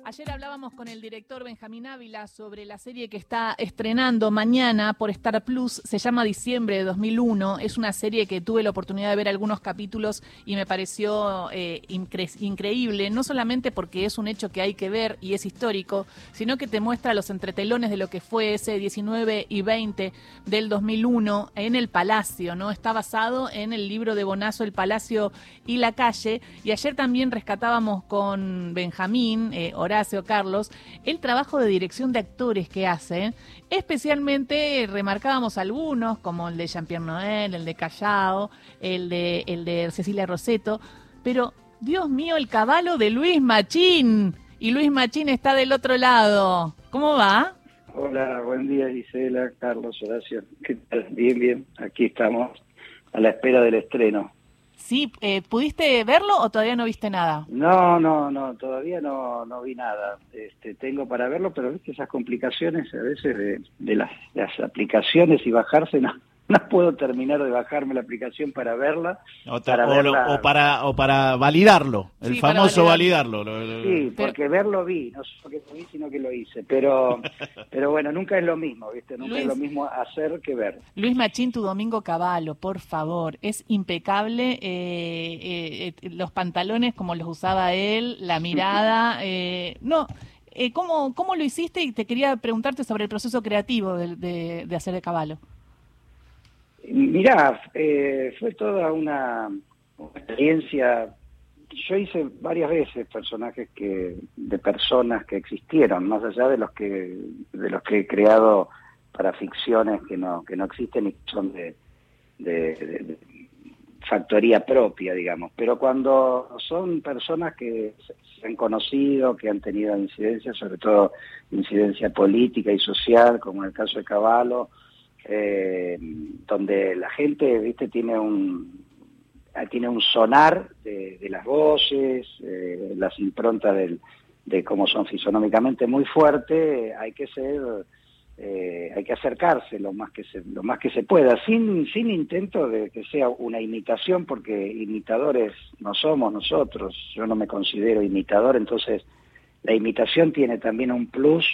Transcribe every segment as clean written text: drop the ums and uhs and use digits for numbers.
Ayer hablábamos con el director Benjamín Ávila sobre la serie que está estrenando mañana por Star Plus. Se llama Diciembre de 2001. Es una serie que tuve la oportunidad de ver algunos capítulos y me pareció increíble, no solamente porque es un hecho que hay que ver y es histórico, sino que te muestra los entretelones de lo que fue ese 19 y 20 del 2001 en el Palacio, ¿no? Está basado en el libro de Bonazo, El Palacio y la Calle. Y ayer también rescatábamos con Benjamín, Horacio, Carlos, el trabajo de dirección de actores que hacen. Especialmente remarcábamos algunos, como el de Jean-Pierre Noël, el de Callao, el de Cecilia Rosetto, pero Dios mío, el caballo de Luis Machín. Y Luis Machín está del otro lado. ¿Cómo va? Hola, buen día, Gisela, Carlos, Horacio. ¿Qué tal? Bien, bien. Aquí estamos a la espera del estreno. Sí, ¿pudiste verlo o todavía no viste nada? No, todavía no vi nada. Tengo para verlo, pero viste esas complicaciones a veces de las aplicaciones y bajarse, no puedo terminar de bajarme la aplicación para verla. O para validarlo, el famoso validarlo. Sí, porque verlo vi, no solo que lo vi, sino que lo hice. Pero bueno, nunca es lo mismo, ¿viste? Nunca es lo mismo hacer que ver. Luis Machín, tu Domingo Cavallo, por favor, es impecable. Los pantalones como los usaba él, la mirada, ¿cómo lo hiciste? Y te quería preguntarte sobre el proceso creativo de hacer de Cavallo. Mirá, fue toda una experiencia. Yo hice varias veces personajes de personas que existieron, más allá de los que he creado para ficciones que no existen y que son de factoría propia, digamos. Pero cuando son personas que se han conocido, que han tenido incidencia, sobre todo incidencia política y social, como en el caso de Cavallo, donde la gente, viste, tiene un sonar de las voces, las improntas de cómo son fisonómicamente muy fuerte. Hay que acercarse lo más que se pueda, sin intento de que sea una imitación, porque imitadores no somos nosotros. Yo no me considero imitador, entonces la imitación tiene también un plus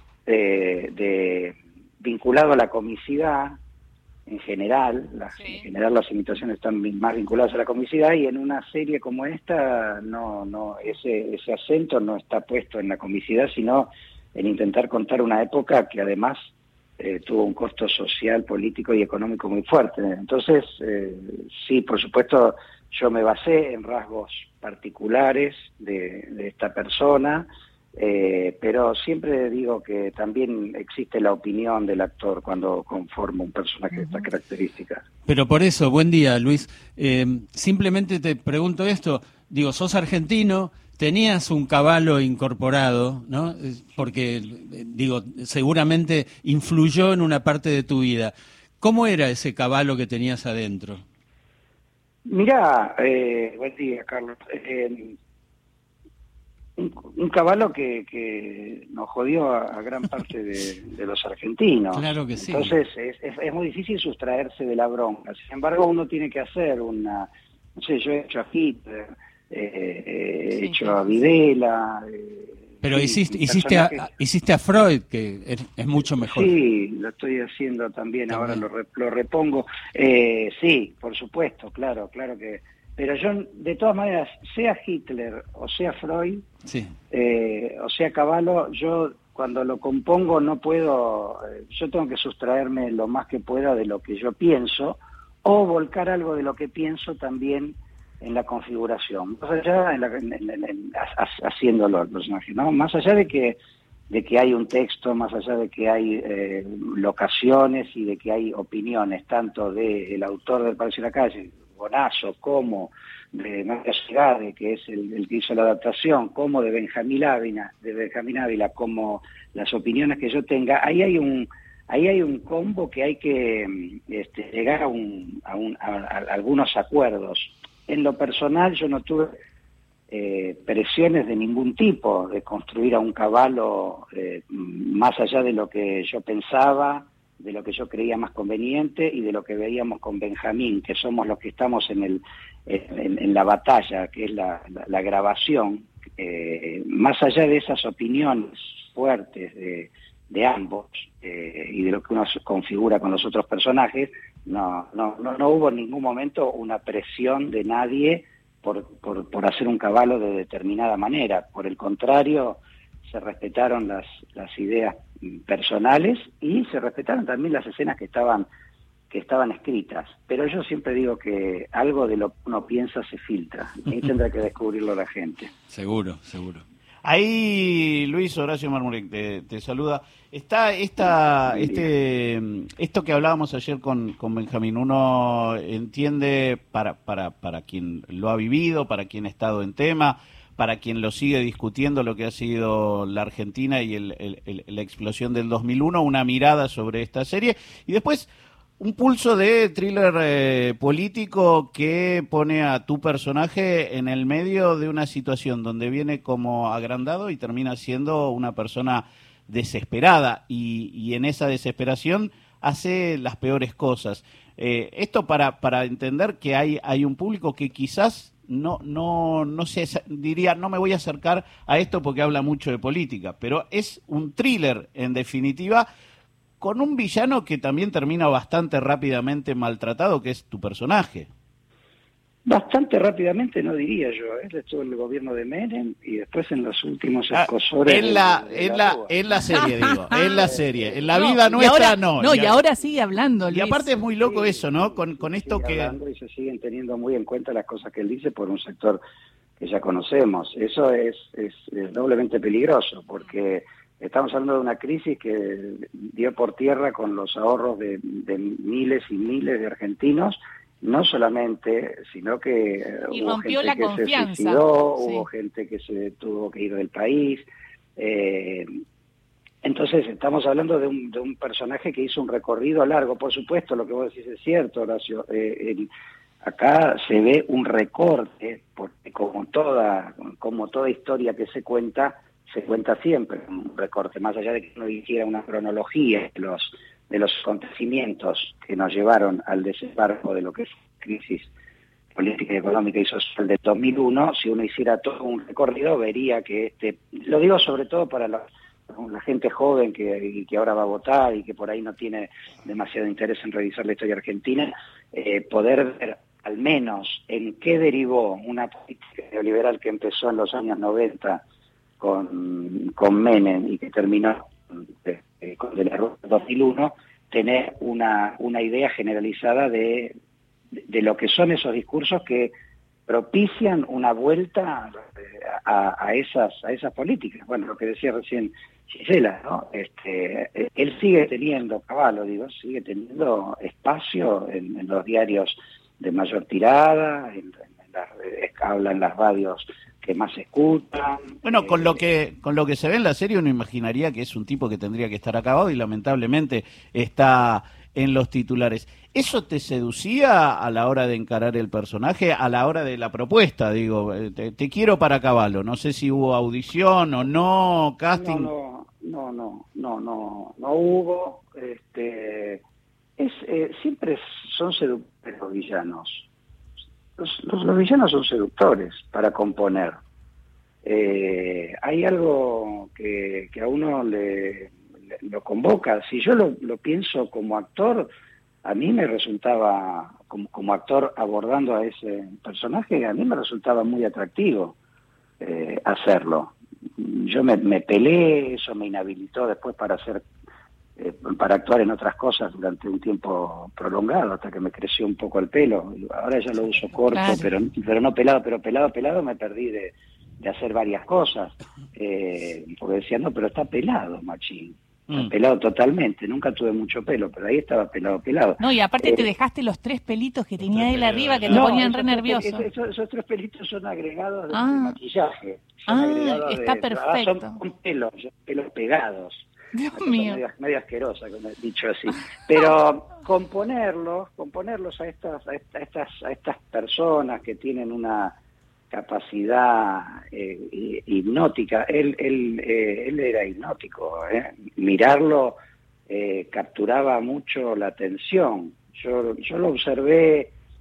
vinculado a la comicidad. En general, las imitaciones están más vinculadas a la comicidad, y en una serie como esta ese acento no está puesto en la comicidad, sino en intentar contar una época que además tuvo un costo social, político y económico muy fuerte. Entonces, sí, por supuesto, yo me basé en rasgos particulares de esta persona, pero siempre digo que también existe la opinión del actor cuando conforma un personaje de estas características. Pero por eso, buen día, Luis. Simplemente te pregunto esto, digo, sos argentino, tenías un Cavallo incorporado, ¿no? Porque, digo, seguramente influyó en una parte de tu vida. ¿Cómo era ese Cavallo que tenías adentro? Mirá, buen día, Carlos. Un Cavallo que nos jodió a gran parte de los argentinos. Claro que sí. Entonces es muy difícil sustraerse de la bronca. Sin embargo, uno tiene que hacer no sé, yo he hecho a Hitler, he hecho a Videla. Pero hiciste a Freud, que es mucho mejor. Sí, lo estoy haciendo también. Ahora lo repongo. Sí, por supuesto, claro que... Pero yo, de todas maneras, sea Hitler o sea Freud, sí, o sea Cavallo, yo cuando lo compongo no puedo, yo tengo que sustraerme lo más que pueda de lo que yo pienso, o volcar algo de lo que pienso también en la configuración, más allá haciéndolo el personaje, ¿no? Más allá de que hay un texto, más allá de que hay locaciones y de que hay opiniones, tanto del autor del Palacio de la Calle, Bonazo, como de Mario Segade, que es el que hizo la adaptación, como de Benjamín Ávila, como las opiniones que yo tenga, ahí hay un combo que hay que llegar a algunos acuerdos. En lo personal yo no tuve presiones de ningún tipo de construir a un Cavallo más allá de lo que yo pensaba, de lo que yo creía más conveniente y de lo que veíamos con Benjamín, que somos los que estamos en la batalla, que es la grabación más allá de esas opiniones fuertes de ambos y de lo que uno configura con los otros personajes, no hubo en ningún momento una presión de nadie por hacer un caballo de determinada manera. Por el contrario, se respetaron las ideas personales y se respetaron también las escenas que estaban escritas. Pero yo siempre digo que algo de lo que uno piensa se filtra, y tendrá que descubrirlo la gente. Seguro. Ahí Luis Horacio Marmurek te saluda. Está esto que hablábamos ayer con Benjamín. Uno entiende para quien lo ha vivido, para quien ha estado en tema, para quien lo sigue discutiendo, lo que ha sido la Argentina y la explosión del 2001, una mirada sobre esta serie. Y después un pulso de thriller político que pone a tu personaje en el medio de una situación donde viene como agrandado y termina siendo una persona desesperada y en esa desesperación hace las peores cosas. Esto para entender que hay un público que quizás no sé, diría, no me voy a acercar a esto porque habla mucho de política, pero es un thriller en definitiva, con un villano que también termina bastante rápidamente maltratado, que es tu personaje. Bastante rápidamente no diría yo, estuvo el gobierno de Menem y después en los últimos escosores. En la serie, digo, en la serie. En la vida nuestra y ahora sigue hablando, Luis. Y aparte es muy loco eso, ¿no? Con esto que... Y se siguen teniendo muy en cuenta las cosas que él dice por un sector que ya conocemos. Eso es doblemente peligroso, porque estamos hablando de una crisis que dio por tierra con los ahorros de miles y miles de argentinos, no solamente, sino que y hubo rompió gente la que confianza. se suicidó, Sí. Hubo gente que se tuvo que ir del país. Entonces estamos hablando de un personaje que hizo un recorrido largo. Por supuesto, lo que vos decís es cierto, Horacio. Acá se ve un recorte, porque como toda historia que se cuenta siempre un recorte, más allá de que uno hiciera una cronología de los acontecimientos que nos llevaron al desembarco de lo que es la crisis política, económica y social del 2001, si uno hiciera todo un recorrido, vería que lo digo sobre todo para la gente joven que ahora va a votar y que por ahí no tiene demasiado interés en revisar la historia argentina, poder ver al menos en qué derivó una política neoliberal que empezó en los años 90 con Menem y que terminó con De la Rúa 2001, tener una idea generalizada de lo que son esos discursos que propician una vuelta a esas políticas. Bueno, lo que decía recién Gisela, ¿no? Él sigue teniendo, sigue teniendo espacio en los diarios de mayor tirada, habla en las radios que más se escuchan. Bueno, con lo que se ve en la serie uno imaginaría que es un tipo que tendría que estar acabado y lamentablemente está en los titulares. ¿Eso te seducía a la hora de encarar el personaje, a la hora de la propuesta? Digo, te quiero para Cavallo. No sé si hubo audición o no, casting. No hubo. Siempre son seductores los villanos. Los villanos son seductores para componer. Hay algo que a uno lo convoca. Si yo lo pienso como actor, a mí me resultaba, como actor abordando a ese personaje, a mí me resultaba muy atractivo hacerlo. Yo me peleé, eso me inhabilitó después para actuar en otras cosas durante un tiempo prolongado, hasta que me creció un poco el pelo. Ahora ya lo uso corto, claro. pero no pelado, pero pelado me perdí de hacer varias cosas, porque decía, no, pero está pelado, machín. Está pelado totalmente, nunca tuve mucho pelo, pero ahí estaba pelado. No, y aparte te dejaste los 3 pelitos que tenía él arriba que te ponían re nervioso. Esos 3 pelitos son agregados de maquillaje. Está perfecto. Son pelos pegados. Dios mío. Medio asquerosa, como he dicho así. Pero componerlos a estas personas que tienen una capacidad hipnótica. Él era hipnótico, mirarlo capturaba mucho la atención. Yo lo observé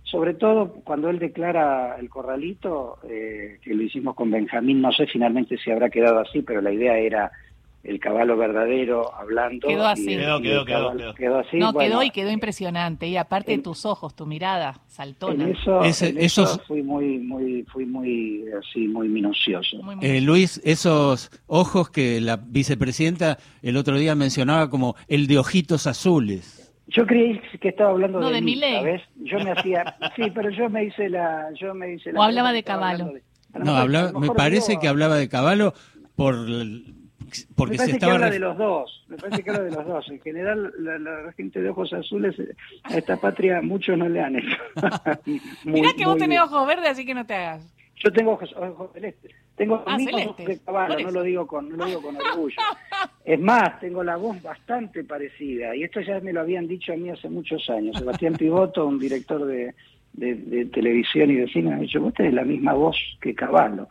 sobre todo cuando él declara el corralito, que lo hicimos con Benjamín, no sé finalmente si habrá quedado así, pero la idea era el caballo verdadero hablando. Quedó así. Quedó así. No, bueno, quedó y quedó impresionante. Y aparte de tus ojos, tu mirada saltona. En eso fui muy así, muy minucioso. Luis, esos ojos que la vicepresidenta el otro día mencionaba como el de ojitos azules. Yo creí que estaba hablando de mí, Milei. ¿sabes? Yo me hacía, sí, pero yo me hice la. O hablaba de Caballo. Me parece que hablaba de Caballo porque me parece que habla de los dos. Me parece que habla de los dos. En general, la gente de ojos azules a esta patria muchos no le han hecho. Mirá que vos tenés ojos verdes, así que no te hagas. Yo tengo ojos celestes. Tengo celeste. de Caballo, no lo digo con orgullo. Es más, tengo la voz bastante parecida. Y esto ya me lo habían dicho a mí hace muchos años. Sebastián Pivotto, un director de televisión y de cine, me ha dicho, vos tenés la misma voz que Caballo.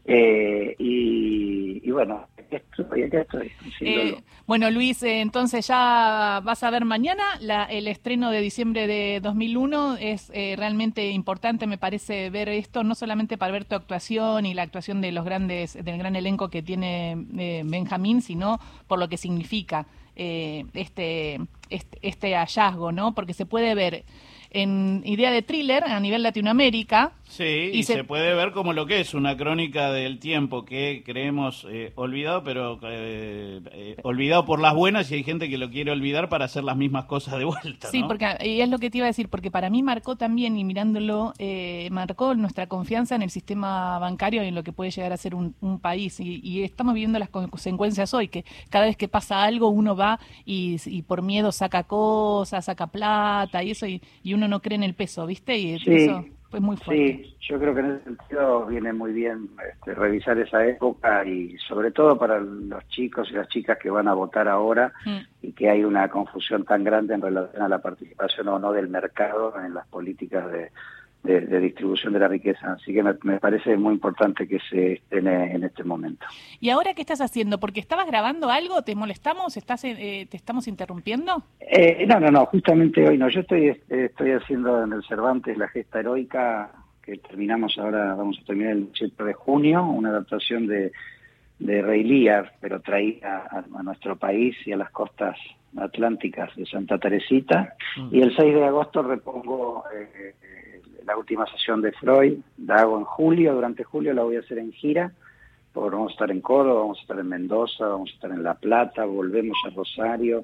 Y bueno, acá estoy. Bueno, Luis, entonces ya vas a ver mañana el estreno de diciembre de 2001. Es realmente importante, me parece, ver esto, no solamente para ver tu actuación y la actuación de del gran elenco que tiene Benjamín, sino por lo que significa este hallazgo, ¿no? Porque se puede ver en idea de thriller a nivel Latinoamérica. Sí, y se puede ver como lo que es una crónica del tiempo que creemos olvidado, pero olvidado por las buenas, y hay gente que lo quiere olvidar para hacer las mismas cosas de vuelta, Sí, ¿no? y es lo que te iba a decir, porque para mí marcó también, y mirándolo, marcó nuestra confianza en el sistema bancario y en lo que puede llegar a ser un país, y estamos viviendo las consecuencias hoy, que cada vez que pasa algo uno va y por miedo saca cosas, saca plata y eso, y uno no cree en el peso, ¿viste? Y sí, eso fue muy fuerte. Sí, yo creo que en ese sentido viene muy bien revisar esa época, y sobre todo para los chicos y las chicas que van a votar ahora, y que hay una confusión tan grande en relación a la participación o no del mercado en las políticas de distribución de la riqueza. Así que me parece muy importante que se estén en este momento. ¿Y ahora qué estás haciendo? ¿Porque estabas grabando algo? ¿Te molestamos? ¿Te estamos interrumpiendo? No, justamente hoy no. Yo estoy haciendo en el Cervantes La Gesta Heroica, que terminamos ahora, vamos a terminar el 7 de junio, una adaptación de Rey Lear, pero traída a nuestro país y a las costas atlánticas de Santa Teresita. Y el 6 de agosto repongo la última sesión de Freud. La hago en julio, durante julio la voy a hacer en gira. Vamos a estar en Córdoba, vamos a estar en Mendoza, vamos a estar en La Plata, volvemos a Rosario,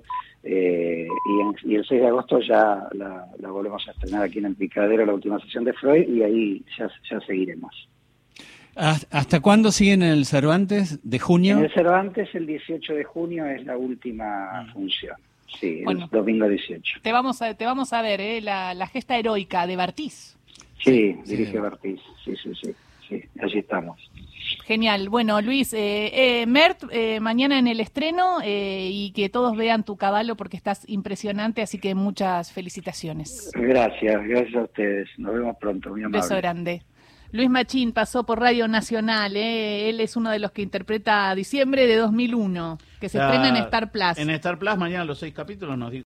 y el 6 de agosto ya la volvemos a estrenar aquí en el Picadero, la última sesión de Freud, y ahí ya seguiremos. ¿Hasta cuándo siguen en el Cervantes? ¿De junio? En el Cervantes el 18 de junio es la última función. Sí, bueno, el domingo 18. Te vamos a ver, la Gesta Heroica de Bartiz. Sí, dirige Bartiz, sí, allí estamos. Genial. Bueno, Luis, Mert, mañana en el estreno, y que todos vean tu Caballo porque estás impresionante, así que muchas felicitaciones. Gracias a ustedes. Nos vemos pronto, muy amable. Beso grande. Luis Machín pasó por Radio Nacional, él es uno de los que interpreta Diciembre de 2001, que se estrena en Star Plus. En Star Plus mañana los 6 capítulos nos dijo.